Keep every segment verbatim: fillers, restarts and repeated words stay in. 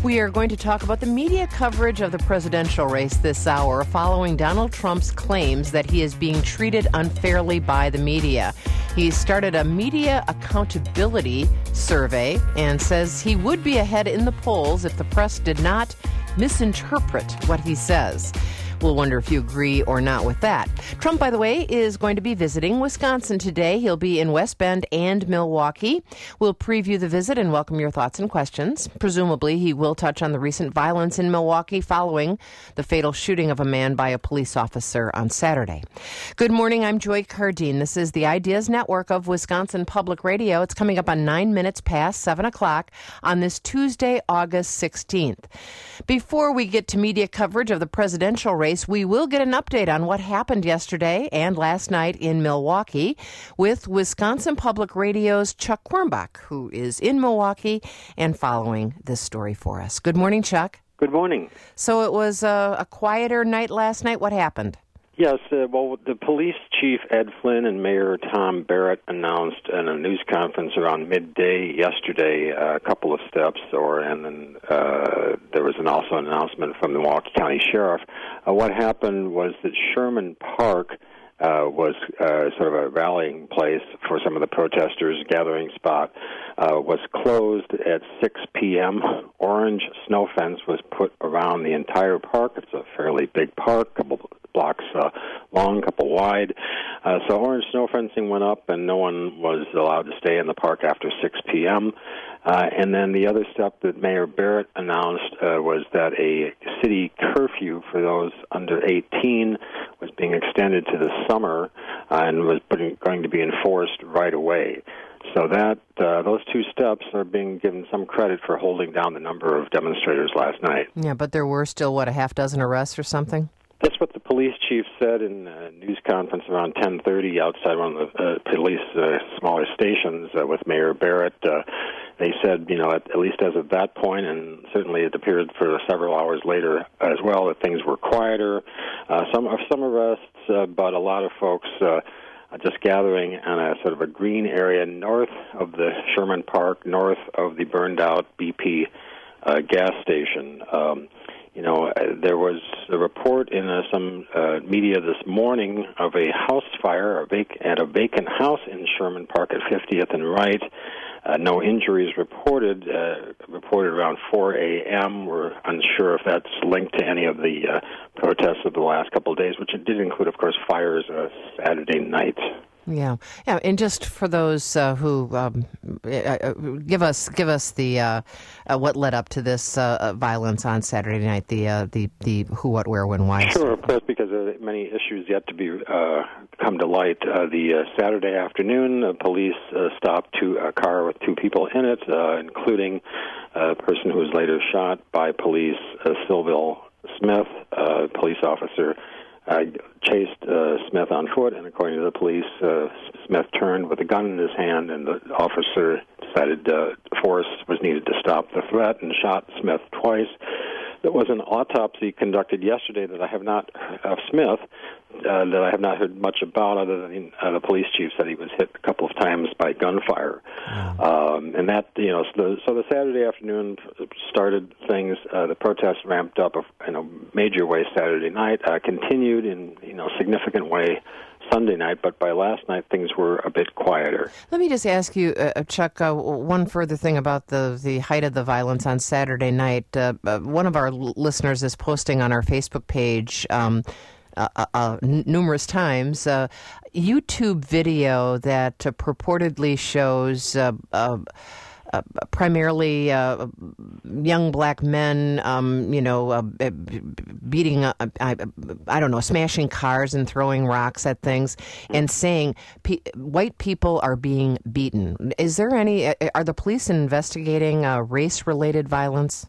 We are going to talk about the media coverage of the presidential race this hour following Donald Trump's claims that he is being treated unfairly by the media. He started a media accountability survey and says he would be ahead in the polls if the press did not misinterpret what he says. We'll wonder if you agree or not with that. Trump, by the way, is going to be visiting Wisconsin today. He'll be in West Bend and Milwaukee. We'll preview the visit and welcome your thoughts and questions. Presumably, he will touch on the recent violence in Milwaukee following the fatal shooting of a man by a police officer on Saturday. Good morning. I'm Joy Cardine. This is the Ideas Network of Wisconsin Public Radio. It's coming up on nine minutes past seven o'clock on this Tuesday, August sixteenth. Before we get to media coverage of the presidential race, we will get an update on what happened yesterday and last night in Milwaukee with Wisconsin Public Radio's Chuck Quirmbach, who is in Milwaukee and following this story for us. Good morning, Chuck. Good morning. So it was a, a quieter night last night. What happened? Yes, uh, well, the police chief, Ed Flynn, and Mayor Tom Barrett announced in a news conference around midday yesterday uh, a couple of steps, or and then uh, there was an, also an announcement from the Milwaukee County Sheriff. Uh, what happened was that Sherman Park Uh, was uh, sort of a rallying place for some of the protesters, gathering spot, uh, was closed at six p.m. Orange snow fence was put around the entire park. It's a fairly big park, a couple blocks uh, long, couple wide. Uh, so orange snow fencing went up, and no one was allowed to stay in the park after six p.m. Uh, and then the other step that Mayor Barrett announced uh, was that a city curfew for those under eighteen was being extended to the summer uh, and was putting, going to be enforced right away. So that uh, those two steps are being given some credit for holding down the number of demonstrators last night. Yeah, but there were still, what, a half dozen arrests or something? That's what the police chief said in a news conference around ten thirty outside one of the uh, police uh, smaller stations uh, with Mayor Barrett. Uh, they said, you know, at, at least as of that point, and certainly it appeared for several hours later as well, that things were quieter. Uh, some some arrests, uh, but a lot of folks uh, just gathering on a sort of a green area north of the Sherman Park, north of the burned-out B P uh, gas station. Um, You know, there was a report in uh, some uh, media this morning of a house fire a vac- at a vacant house in Sherman Park at fiftieth and Wright. Uh, no injuries reported, uh, reported around four a.m. We're unsure if that's linked to any of the uh, protests of the last couple of days, which it did include, of course, fires uh, Saturday night. Yeah, yeah, and just for those uh, who um, uh, give us give us the uh, uh, what led up to this uh, violence on Saturday night, the uh, the the who, what, where, when, why. Sure, of course, because there are many issues yet to be uh, come to light. Uh, the uh, Saturday afternoon, uh, police uh, stopped two, a car with two people in it, uh, including a person who was later shot by police, uh, Sylville Smith, a police officer. Uh, chased uh, Smith on foot, and according to the police, uh, Smith turned with a gun in his hand, and the officer decided uh, force was needed to stop the threat and shot Smith twice. There was an autopsy conducted yesterday that I have not of Smith uh, that I have not heard much about, other than uh, the police chief said he was hit a couple of times by gunfire. Mm. Um, and that, you know, so the, so the Saturday afternoon started things. Uh, the protests ramped up in a major way Saturday night, uh, continued in, you know, significant way Sunday night, but by last night things were a bit quieter. Let me just ask you, uh, Chuck, uh, one further thing about the, the height of the violence on Saturday night. Uh, uh, one of our l- listeners is posting on our Facebook page um, uh, uh, n- numerous times uh, YouTube video that uh, purportedly shows uh, uh, Uh, primarily uh, young black men, um, you know, uh, beating, uh, I, I don't know, smashing cars and throwing rocks at things and saying pe- white people are being beaten. Is there any, are the police investigating uh, race-related violence?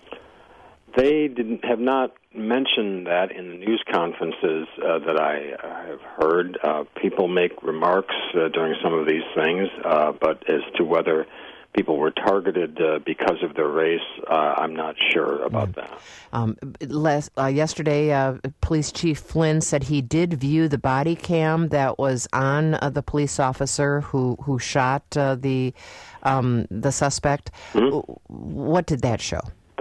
They didn't have not mentioned that in the news conferences uh, that I uh, have heard. Uh, people make remarks uh, during some of these things, uh, but as to whether people were targeted uh, because of their race, uh, I'm not sure about that. Um, last, uh, yesterday, uh, Police Chief Flynn said he did view the body cam that was on uh, the police officer who who shot uh, the um, the suspect. Mm-hmm. What did that show? The footage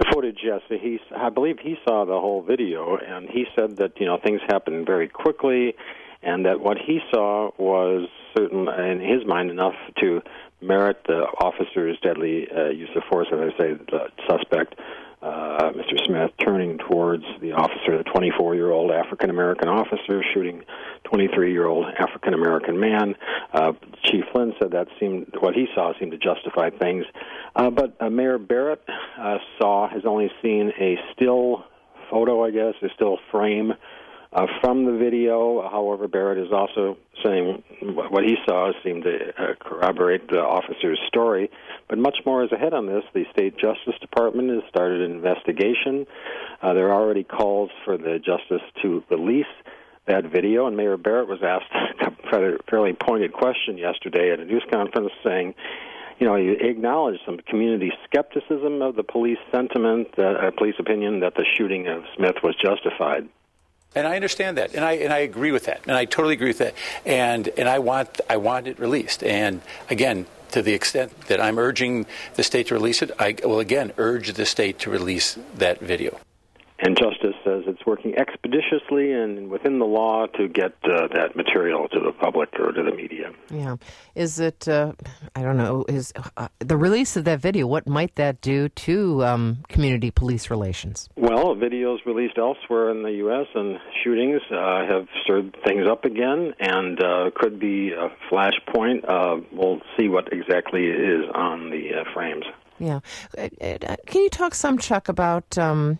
yes. He, I believe he saw the whole video, and he said that, you know, things happened very quickly, and that what he saw was certain, in his mind, enough to merit the officer's deadly uh, use of force, as I say, the suspect, uh, Mister Smith, turning towards the officer, the twenty-four-year-old African-American officer, shooting twenty-three-year-old African-American man. Uh, Chief Flynn said that seemed, what he saw seemed to justify things. Uh, but uh, Mayor Barrett uh, saw, has only seen a still photo, I guess, a still frame Uh, from the video. However, Barrett is also saying what he saw seemed to uh, corroborate the officer's story. But much more is ahead on this. The State Justice Department has started an investigation. Uh, there are already calls for the justice to release that video, and Mayor Barrett was asked a fairly pointed question yesterday at a news conference saying, you know, he acknowledged some community skepticism of the police sentiment, uh, police opinion that the shooting of Smith was justified. And I understand that, and I and I agree with that, and I totally agree with that, and and I want I want it released. And again, to the extent that I'm urging the state to release it, I will again urge the state to release that video. And Justice says it's working expeditiously and within the law to get uh, that material to the public or to the media. Yeah. Is it, uh, I don't know, is uh, the release of that video, what might that do to um, community police relations? Well, videos released elsewhere in the U S and shootings uh, have stirred things up again and uh, could be a flashpoint. Uh, we'll see what exactly is on the uh, frames. Yeah. Can you talk some, Chuck, about... Um,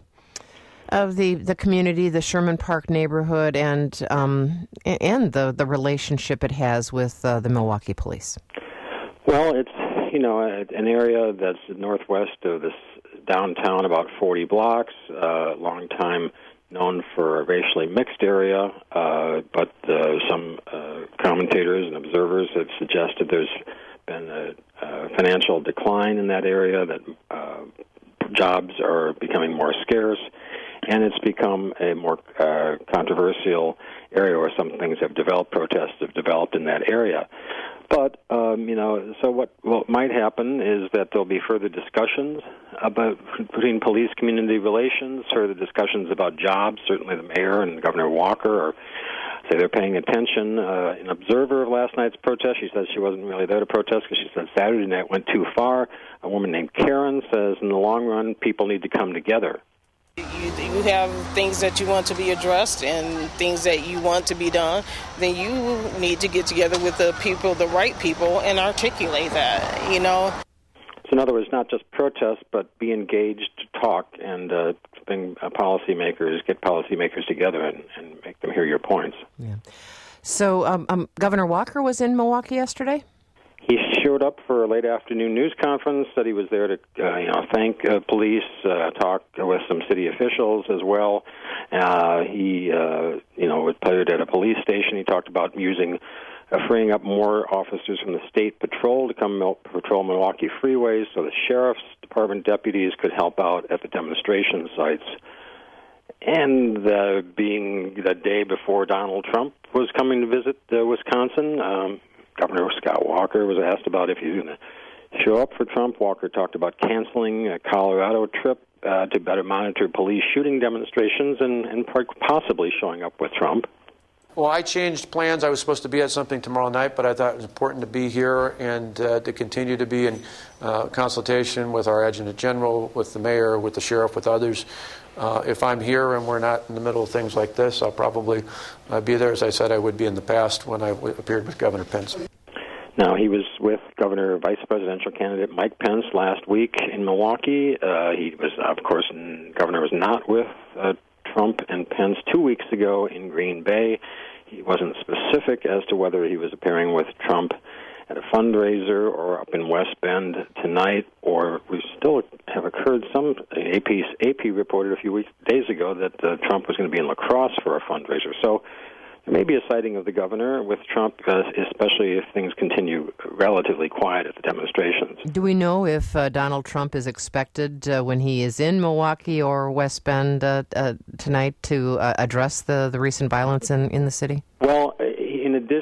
of the, the community, the Sherman Park neighborhood, and um, and the, the relationship it has with uh, the Milwaukee police? Well, it's, you know, an area that's northwest of this downtown, about forty blocks, uh, long time known for a racially mixed area, uh, but uh, some uh, commentators and observers have suggested there's been a, a financial decline in that area, that uh, jobs are becoming more scarce, and it's become a more uh, controversial area where some things have developed, protests have developed in that area. But, um, you know, so what, what might happen is that there'll be further discussions about between police-community relations, further discussions about jobs. Certainly the mayor and Governor Walker are, say they're paying attention. Uh, an observer of last night's protest, she says she wasn't really there to protest because she said Saturday night went too far. A woman named Karen says in the long run, people need to come together. You, you have things that you want to be addressed and things that you want to be done, then you need to get together with the people, the right people, and articulate that, you know. So in other words, not just protest, but be engaged, talk, and uh, bring uh, policymakers, get policymakers together and, and make them hear your points. Yeah. So um, um, Governor Walker was in Milwaukee yesterday? He showed up for a late afternoon news conference, said he was there to uh, you know, thank uh, police, uh, talk with some city officials as well. Uh, he, uh, you know, was appeared at a police station. He talked about using, uh, freeing up more officers from the state patrol to come mil- patrol Milwaukee freeways so the sheriff's department deputies could help out at the demonstration sites. And uh, being the day before Donald Trump was coming to visit uh, Wisconsin, um, Governor Scott Walker was asked about if he's going to show up for Trump. Walker talked about canceling a Colorado trip uh, to better monitor police shooting demonstrations and, and possibly showing up with Trump. Well, I changed plans. I was supposed to be at something tomorrow night, but I thought it was important to be here and uh, to continue to be in uh, consultation with our Adjutant General, with the mayor, with the sheriff, with others. Uh, if I'm here and we're not in the middle of things like this, I'll probably uh, be there, as I said I would be in the past when I w- appeared with Governor Pence. Now, he was with Governor Vice Presidential candidate Mike Pence last week in Milwaukee. Uh, he was, of course, Governor was not with uh, Trump and Pence two weeks ago in Green Bay. He wasn't specific as to whether he was appearing with Trump at a fundraiser or up in West Bend tonight, or we still have occurred some, A P, A P reported a few weeks, days ago that uh, Trump was going to be in La Crosse for a fundraiser. So there may be a sighting of the governor with Trump, uh, especially if things continue relatively quiet at the demonstrations. Do we know if uh, Donald Trump is expected uh, when he is in Milwaukee or West Bend uh, uh, tonight to uh, address the, the recent violence in, in the city? Well, in addition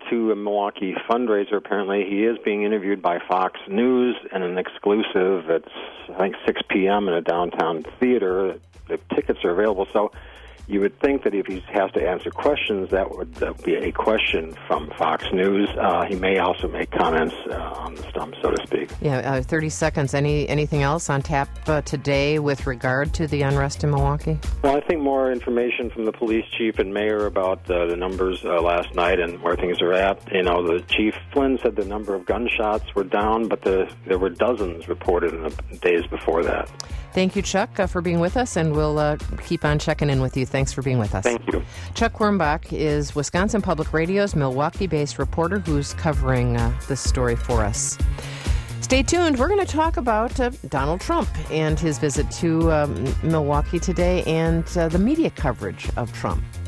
to a Milwaukee fundraiser, apparently. He is being interviewed by Fox News in an exclusive at, I think, six p.m. in a downtown theater. The tickets are available, so you would think that if he has to answer questions, that would uh, be a question from Fox News. Uh, he may also make comments uh, on the stump, so to speak. Yeah, uh, thirty seconds. Any Anything else on tap uh, today with regard to the unrest in Milwaukee? Well, I think more information from the police chief and mayor about uh, the numbers uh, last night and where things are at. You know, the chief, Flynn, said the number of gunshots were down, but the, there were dozens reported in the days before that. Thank you, Chuck, uh, for being with us, and we'll uh, keep on checking in with you. Thanks for being with us. Thank you. Chuck Quirmbach is Wisconsin Public Radio's Milwaukee-based reporter who's covering uh, this story for us. Stay tuned. We're going to talk about uh, Donald Trump and his visit to um, Milwaukee today and uh, the media coverage of Trump.